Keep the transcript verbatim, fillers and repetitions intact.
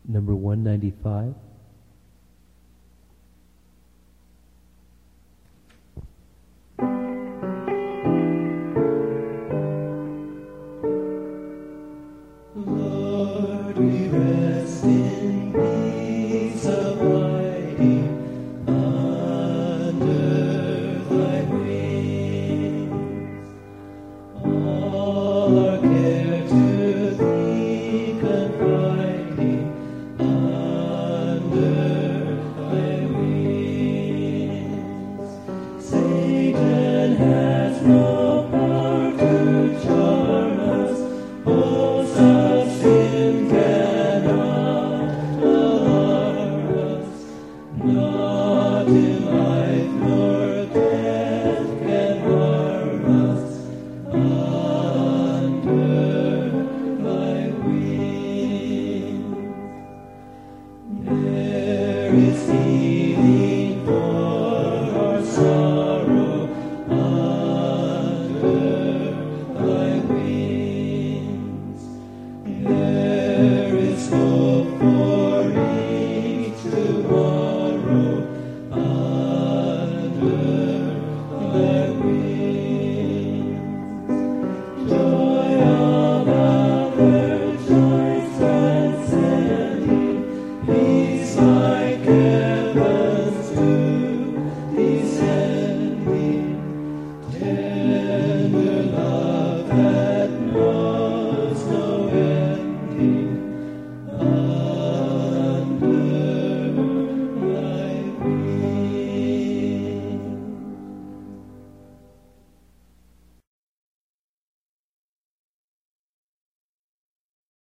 number one ninety-five. Lord, we rest in peace abiding under thy wings. All our care to thee confiding under thy wings. Satan has no power to charm us. Hosts of sin cannot harm us. Not in life nor death can harm us under thy wings. There is healing for our sorrow under thy wings. There is hope for